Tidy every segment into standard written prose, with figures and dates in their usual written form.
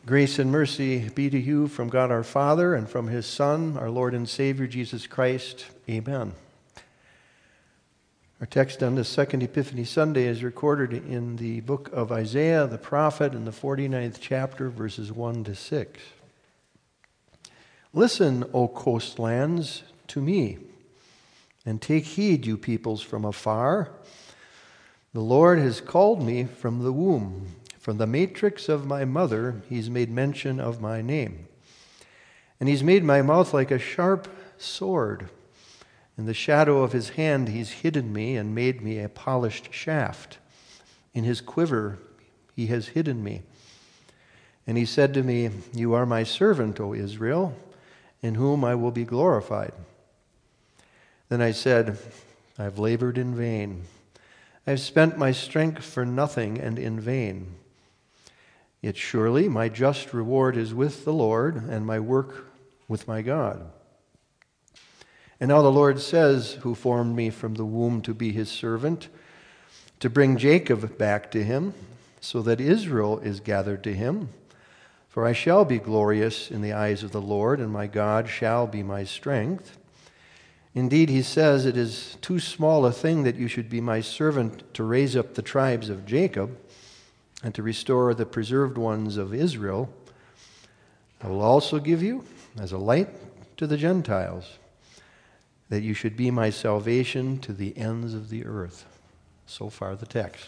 Grace and mercy be to you from God our Father and from his Son, our Lord and Savior, Jesus Christ. Amen. Our text on this second Epiphany Sunday is recorded in the book of Isaiah the prophet in the 49th chapter, verses 1 to 6. Listen, O coastlands, to me, and take heed, you peoples from afar. The Lord has called me from the womb. From the matrix of my mother, he's made mention of my name. And he's made my mouth like a sharp sword. In the shadow of his hand, he's hidden me and made me a polished shaft. In his quiver, he has hidden me. And he said to me, You are my servant, O Israel, in whom I will be glorified. Then I said, I've labored in vain. I've spent my strength for nothing and in vain. Yet surely my just reward is with the Lord, and my work with my God. And now the Lord says, who formed me from the womb to be his servant, to bring Jacob back to him, so that Israel is gathered to him. For I shall be glorious in the eyes of the Lord, and my God shall be my strength. Indeed, he says, it is too small a thing that you should be my servant to raise up the tribes of Jacob, and to restore the preserved ones of Israel. I will also give you as a light to the Gentiles, that you should be my salvation to the ends of the earth. So far the text.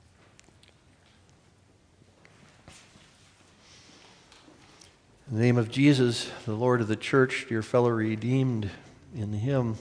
In the name of Jesus, the Lord of the church, dear fellow redeemed in him,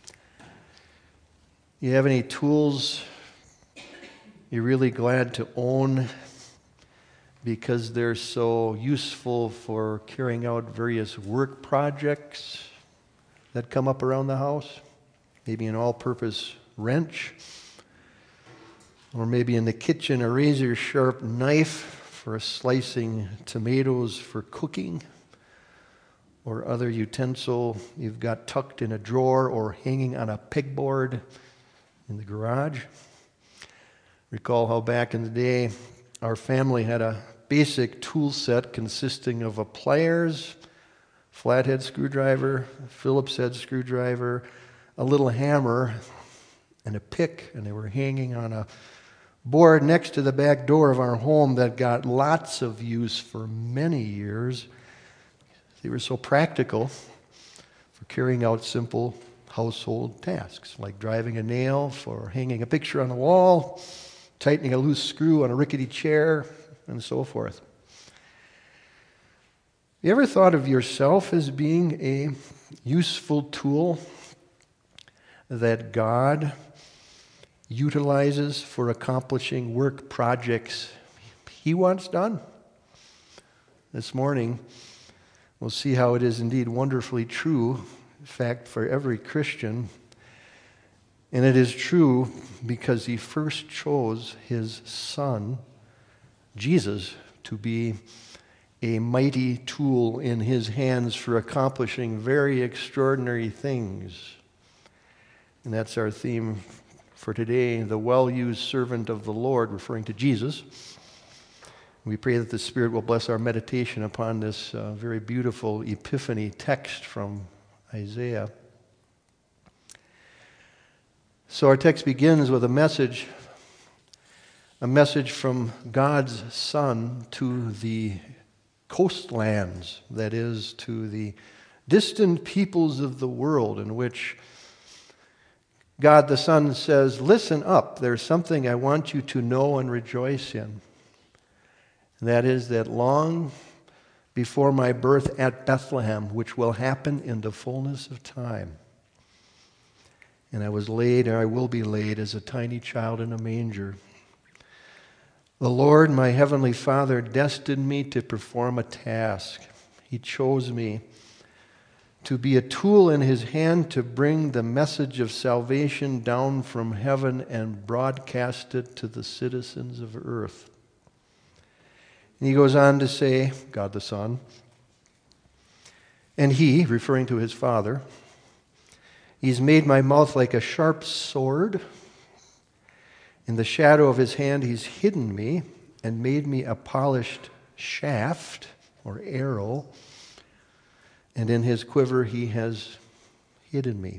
you have any tools you're really glad to own because they're so useful for carrying out various work projects that come up around the house? Maybe an all-purpose wrench, or maybe in the kitchen a razor-sharp knife for slicing tomatoes for cooking, or other utensil you've got tucked in a drawer or hanging on a pegboard in the garage. Recall how back in the day our family had a basic tool set consisting of a pliers, flathead screwdriver, Phillips head screwdriver, a little hammer, and a pick, and they were hanging on a board next to the back door of our home that got lots of use for many years. They were so practical for carrying out simple household tasks, like driving a nail, for hanging a picture on the wall, tightening a loose screw on a rickety chair, and so forth. You ever thought of yourself as being a useful tool that God utilizes for accomplishing work projects he wants done? This morning, we'll see how it is indeed wonderfully true, in fact, for every Christian. And it is true because he first chose his Son, Jesus, to be a mighty tool in his hands for accomplishing very extraordinary things. And that's our theme for today, the well-used servant of the Lord, referring to Jesus. We pray that the Spirit will bless our meditation upon this very beautiful Epiphany text from Isaiah. So our text begins with a message from God's Son to the coastlands, that is, to the distant peoples of the world, in which God the Son says, listen up, there's something I want you to know and rejoice in. And that is that long before my birth at Bethlehem, which will happen in the fullness of time, and I was laid, or I will be laid, as a tiny child in a manger. The Lord, my heavenly Father, destined me to perform a task. He chose me to be a tool in his hand to bring the message of salvation down from heaven and broadcast it to the citizens of earth. And he goes on to say, God the Son, and he, referring to his Father, he's made my mouth like a sharp sword. In the shadow of his hand, he's hidden me and made me a polished shaft. or arrow, and in his quiver he has hidden me.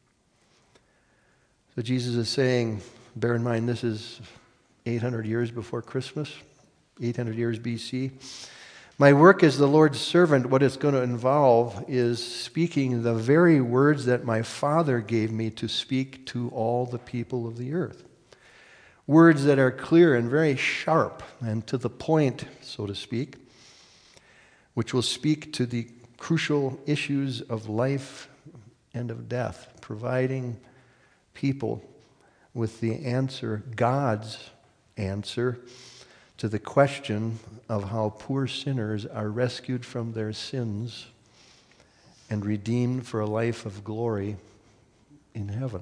So Jesus is saying, bear in mind this is 800 years before Christmas, 800 years BC. My work as the Lord's servant, what it's going to involve is speaking the very words that my Father gave me to speak to all the people of the earth. Words that are clear and very sharp and to the point, so to speak, which will speak to the crucial issues of life and of death, providing people with the answer, God's answer, to the question of how poor sinners are rescued from their sins and redeemed for a life of glory in heaven.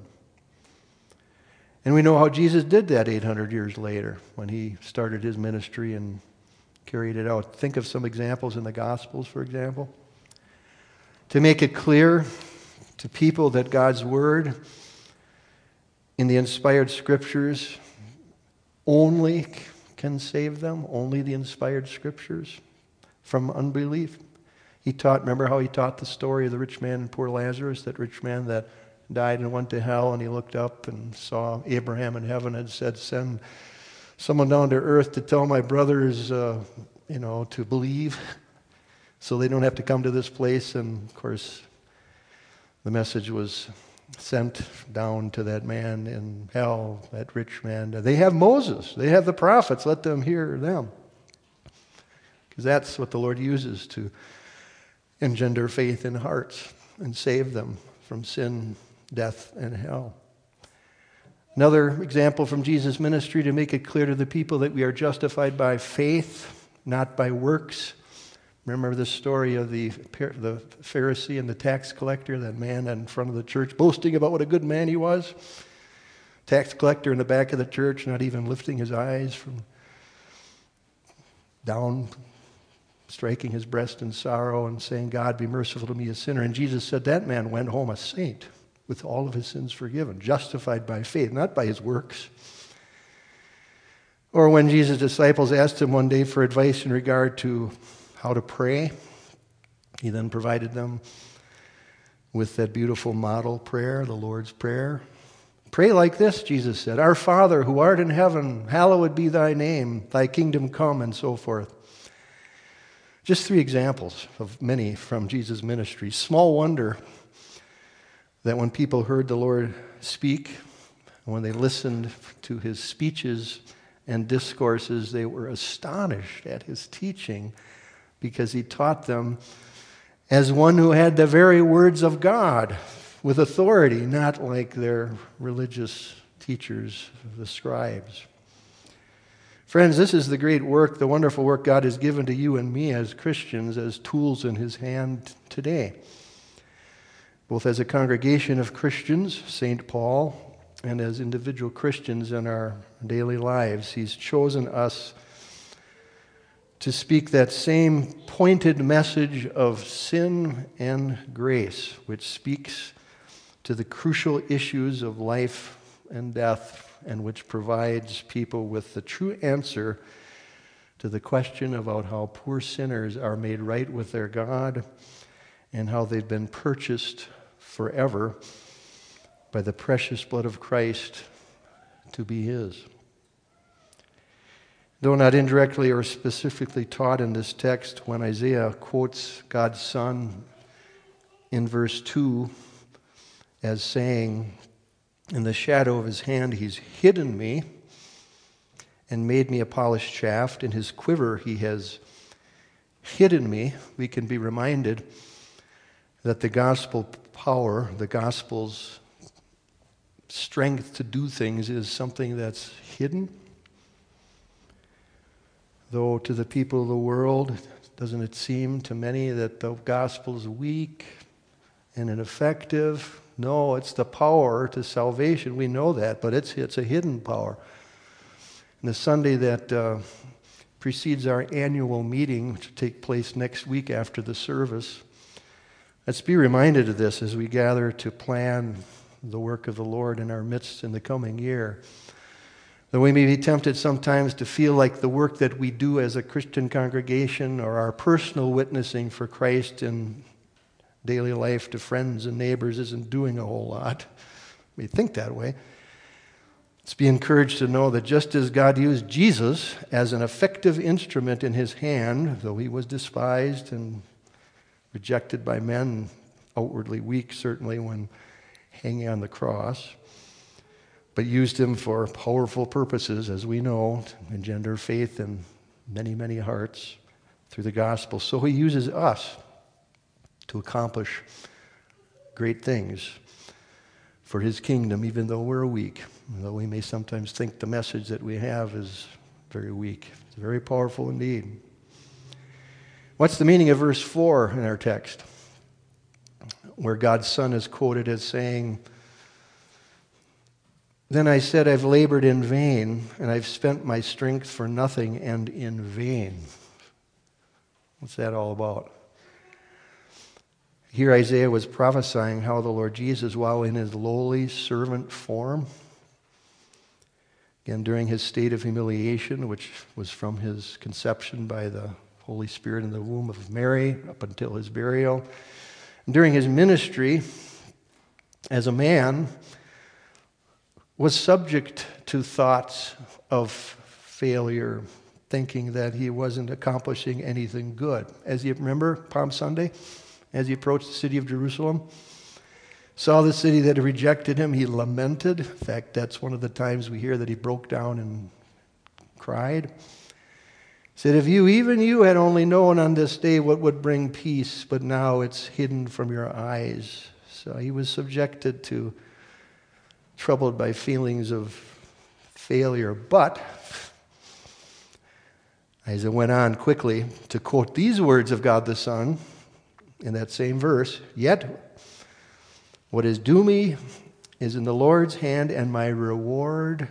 And we know how Jesus did that 800 years later when he started his ministry and carried it out. Think of some examples in the Gospels, for example. To make it clear to people that God's Word in the inspired Scriptures only can save them, only the inspired Scriptures from unbelief. He taught, remember how he taught the story of the rich man and poor Lazarus, that rich man that died and went to hell, and he looked up and saw Abraham in heaven and said, send someone down to earth to tell my brothers, to believe so they don't have to come to this place. And of course, the message was sent down to that man in hell, that rich man. They have Moses. They have the prophets. Let them hear them. Because that's what the Lord uses to engender faith in hearts and save them from sin, death, and hell. Another example from Jesus' ministry to make it clear to the people that we are justified by faith, not by works. Remember the story of the Pharisee and the tax collector, that man in front of the church, boasting about what a good man he was. Tax collector in the back of the church, not even lifting his eyes from down, striking his breast in sorrow and saying, God, be merciful to me, a sinner. And Jesus said that man went home a saint with all of his sins forgiven, justified by faith, not by his works. Or when Jesus' disciples asked him one day for advice in regard to how to pray, he then provided them with that beautiful model prayer, the Lord's Prayer. Pray like this, Jesus said, Our Father who art in heaven, hallowed be thy name, thy kingdom come, and so forth. Just 3 examples of many from Jesus' ministry. Small wonder that when people heard the Lord speak, when they listened to his speeches and discourses, they were astonished at his teaching, because he taught them as one who had the very words of God with authority, not like their religious teachers, the scribes. Friends, this is the great work, the wonderful work God has given to you and me as Christians as tools in his hand today. Both as a congregation of Christians, St. Paul, and as individual Christians in our daily lives, he's chosen us to speak that same pointed message of sin and grace, which speaks to the crucial issues of life and death, and which provides people with the true answer to the question about how poor sinners are made right with their God and how they've been purchased forever by the precious blood of Christ to be his. Though not indirectly or specifically taught in this text, when Isaiah quotes God's Son in verse 2 as saying, in the shadow of his hand he's hidden me and made me a polished shaft. In his quiver he has hidden me. We can be reminded that the gospel power, the gospel's strength to do things is something that's hidden. Though to the people of the world, doesn't it seem to many that the gospel is weak and ineffective? No, it's the power to salvation. We know that, but it's a hidden power. And the Sunday that precedes our annual meeting, which will take place next week after the service, let's be reminded of this as we gather to plan the work of the Lord in our midst in the coming year. Though we may be tempted sometimes to feel like the work that we do as a Christian congregation or our personal witnessing for Christ in daily life to friends and neighbors isn't doing a whole lot. We think that way. Let's be encouraged to know that just as God used Jesus as an effective instrument in his hand, though he was despised and rejected by men, outwardly weak certainly when hanging on the cross, but used him for powerful purposes, as we know, to engender faith in many, many hearts through the gospel. So he uses us to accomplish great things for his kingdom, even though we're weak, though we may sometimes think the message that we have is very weak. It's very powerful indeed. What's the meaning of verse 4 in our text, where God's Son is quoted as saying, "Then I said, I've labored in vain, and I've spent my strength for nothing and in vain." What's that all about? Here Isaiah was prophesying how the Lord Jesus, while in his lowly servant form, again during his state of humiliation, which was from his conception by the Holy Spirit in the womb of Mary up until his burial, and during his ministry as a man, was subject to thoughts of failure, thinking that he wasn't accomplishing anything good. As you remember, Palm Sunday, as he approached the city of Jerusalem, saw the city that had rejected him, he lamented. In fact, that's one of the times we hear that he broke down and cried. He said, "If even you had only known on this day what would bring peace, but now it's hidden from your eyes." So he was subjected to, troubled by feelings of failure. But Isaiah went on quickly to quote these words of God the Son in that same verse, "Yet what is due me is in the Lord's hand, and my reward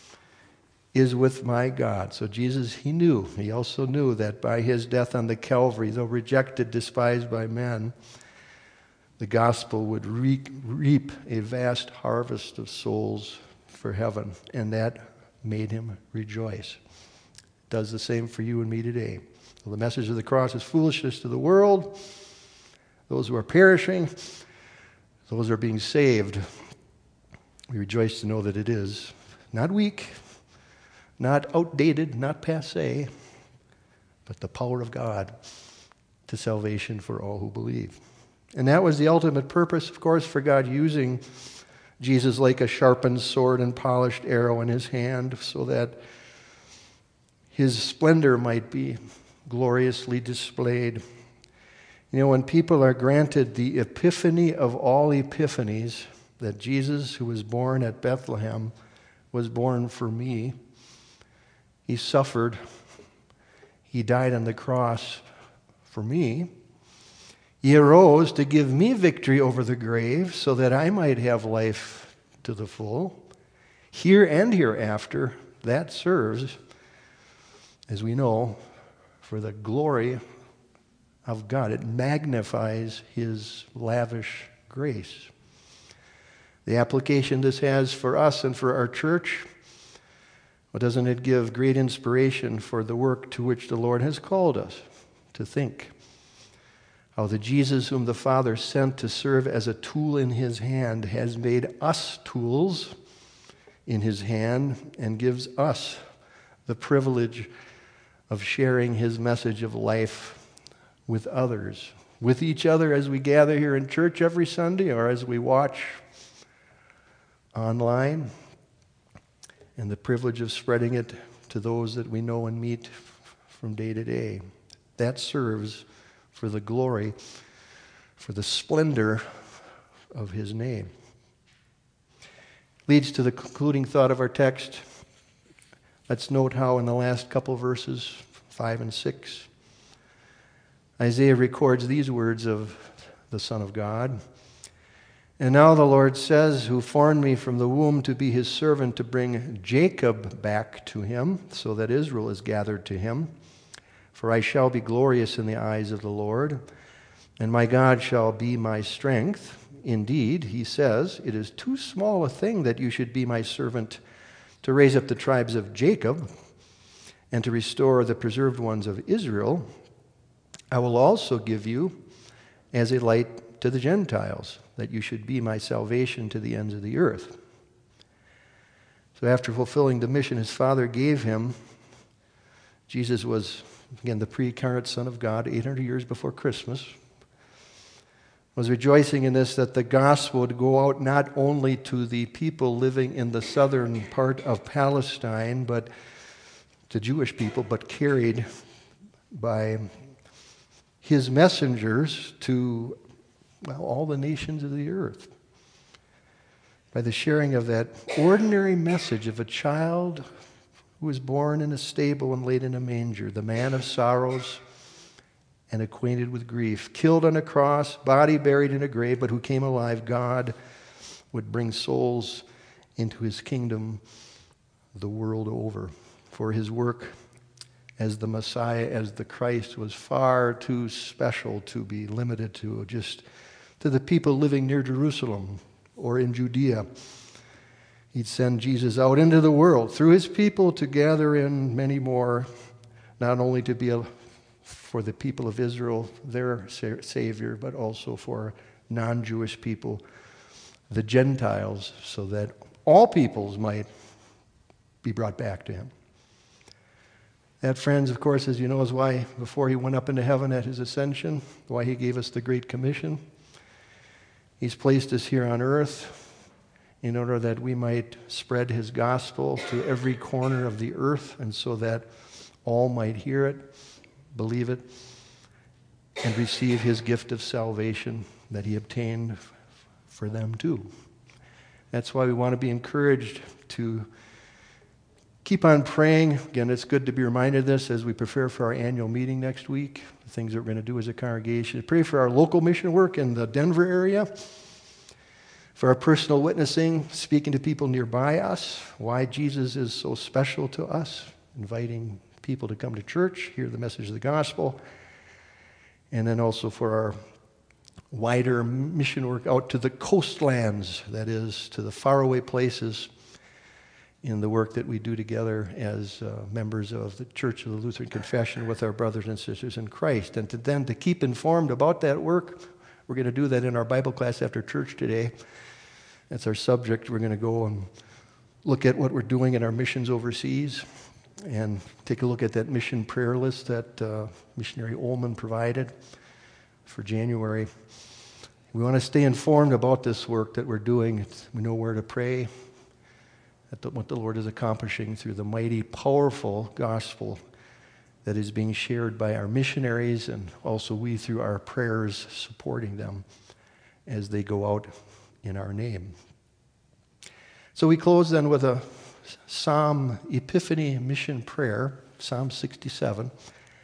is with my God." So Jesus, he also knew that by his death on the Calvary, though rejected, despised by men, the gospel would reap a vast harvest of souls for heaven, and that made him rejoice. It does the same for you and me today. Well, the message of the cross is foolishness to the world, those who are perishing, those who are being saved. We rejoice to know that it is not weak, not outdated, not passé, but the power of God to salvation for all who believe. And that was the ultimate purpose, of course, for God using Jesus like a sharpened sword and polished arrow in his hand, so that his splendor might be gloriously displayed. You know, when people are granted the epiphany of all epiphanies, that Jesus, who was born at Bethlehem, was born for me. He suffered. He died on the cross for me. He arose to give me victory over the grave so that I might have life to the full. Here and hereafter, that serves, as we know, for the glory of God. It magnifies his lavish grace. The application this has for us and for our church, well, doesn't it give great inspiration for the work to which the Lord has called us to think? How the Jesus whom the Father sent to serve as a tool in his hand has made us tools in his hand and gives us the privilege of sharing his message of life with others, with each other as we gather here in church every Sunday or as we watch online, and the privilege of spreading it to those that we know and meet from day to day. That serves for the glory, for the splendor of his name. Leads to the concluding thought of our text. Let's note how in the last couple verses, 5 and 6, Isaiah records these words of the Son of God. "And now the Lord says, who formed me from the womb to be his servant, to bring Jacob back to him, so that Israel is gathered to him. For I shall be glorious in the eyes of the Lord, and my God shall be my strength. Indeed," he says, "it is too small a thing that you should be my servant. to raise up the tribes of Jacob and to restore the preserved ones of Israel, I will also give you as a light to the Gentiles, that you should be my salvation to the ends of the earth. So after fulfilling the mission his Father gave him, Jesus was, again, the pre-incarnate Son of God, 800 years before Christmas, was rejoicing in this, that the gospel would go out not only to the people living in the southern part of Palestine, but to Jewish people, but carried by his messengers to, well, all the nations of the earth. By the sharing of that ordinary message of a child who was born in a stable and laid in a manger, the man of sorrows and acquainted with grief, killed on a cross, body buried in a grave, but who came alive. God would bring souls into his kingdom the world over. For his work as the Messiah, as the Christ, was far too special to be limited to just to the people living near Jerusalem or in Judea. He'd send Jesus out into the world through his people to gather in many more, not only to be for the people of Israel, their Savior, but also for non-Jewish people, the Gentiles, so that all peoples might be brought back to him. That, friends, of course, as you know, is why before he went up into heaven at his ascension, why he gave us the Great Commission. He's placed us here on earth in order that we might spread his gospel to every corner of the earth, and so that all might hear it, believe it, and receive his gift of salvation that he obtained for them too. That's why we want to be encouraged to keep on praying. Again, it's good to be reminded of this as we prepare for our annual meeting next week, the things that we're going to do as a congregation. Pray for our local mission work in the Denver area, for our personal witnessing, speaking to people nearby us, why Jesus is so special to us, inviting people to come to church, hear the message of the gospel, and then also for our wider mission work out to the coastlands, that is, to the faraway places in the work that we do together as members of the Church of the Lutheran Confession with our brothers and sisters in Christ. And to keep informed about that work, we're going to do that in our Bible class after church today. That's our subject. We're going to go and look at what we're doing in our missions overseas and take a look at that mission prayer list that missionary Ullman provided for January. We want to stay informed about this work that we're doing. We know where to pray, what the Lord is accomplishing through the mighty, powerful gospel that is being shared by our missionaries, and also we through our prayers supporting them as they go out in our name. So we close then with a Psalm Epiphany mission prayer, Psalm 67.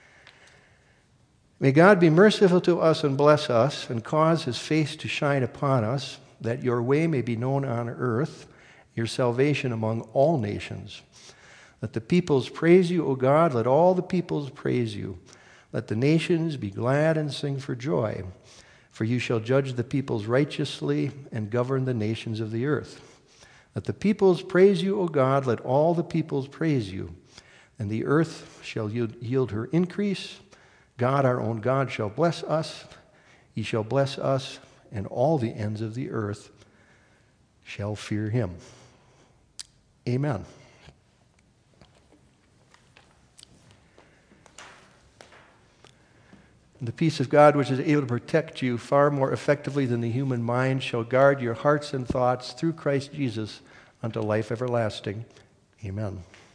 May God be merciful to us and bless us and cause his face to shine upon us, that your way may be known on earth, your salvation among all nations. Let the peoples praise you, O God. Let all the peoples praise you. Let the nations be glad and sing for joy. For you shall judge the peoples righteously and govern the nations of the earth. Let the peoples praise you, O God. Let all the peoples praise you. And the earth shall yield her increase. God, our own God, shall bless us. He shall bless us, and all the ends of the earth shall fear him. Amen. The peace of God, which is able to protect you far more effectively than the human mind, shall guard your hearts and thoughts through Christ Jesus unto life everlasting. Amen.